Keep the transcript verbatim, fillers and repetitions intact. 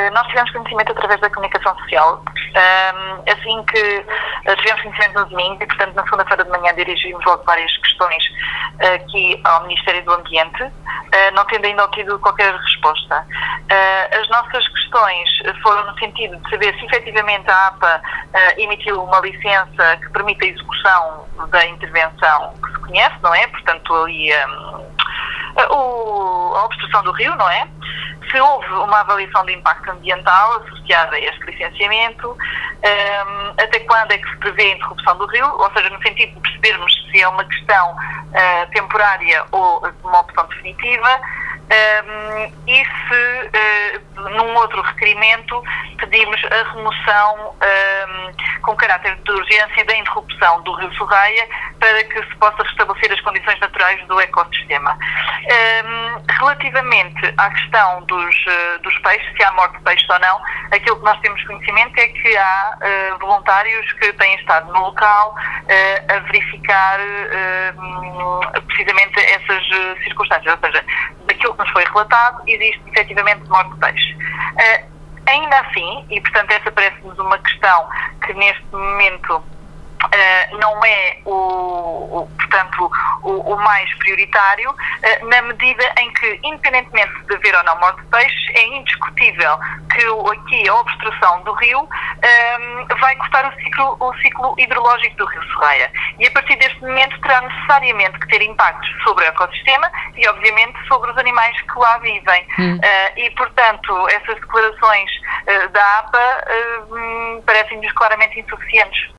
nós tivemos conhecimento através da comunicação social. Um, assim que uh, tivemos conhecimento no domingo e, portanto, na segunda-feira de manhã dirigimos logo várias questões uh, aqui ao Ministério do Ambiente, uh, não tendo ainda obtido qualquer resposta. Uh, as nossas questões foram no sentido de saber se efetivamente a APA uh, emitiu uma licença que permite a execução da intervenção que se conhece, não é? Portanto, ali um, o, a obstrução do rio, não é? Se houve uma avaliação de impacto ambiental associada a este licenciamento, um, até quando é que se prevê a interrupção do rio, ou seja, no sentido de percebermos se é uma questão uh, temporária ou uma opção definitiva, um, e se, uh, num outro requerimento, pedimos a remoção um, com caráter de urgência da interrupção do rio Sorraia para que se possa restabelecer as condições naturais do ecossistema. Um, relativamente à questão dos, uh, dos peixes, se há morte de peixes ou não, aquilo que nós temos conhecimento é que há uh, voluntários que têm estado no local uh, a verificar uh, precisamente essas uh, circunstâncias, ou seja, daquilo que nos foi relatado, existe efetivamente morte de peixe. Uh, ainda assim, e portanto essa parece-nos uma questão que neste momento Uh, não é o, o portanto, o, o mais prioritário, uh, na medida em que, independentemente de haver ou não morte de peixes, é indiscutível que o, aqui a obstrução do rio um, vai cortar o ciclo, o ciclo hidrológico do rio Sorraia. E a partir deste momento terá necessariamente que ter impactos sobre o ecossistema e, obviamente, sobre os animais que lá vivem. Hum. Uh, e, portanto, essas declarações uh, da APA uh, parecem-nos claramente insuficientes.